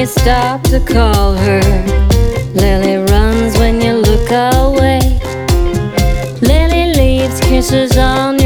you stop to call her. Lily runs when you look away. Lily leaves kisses on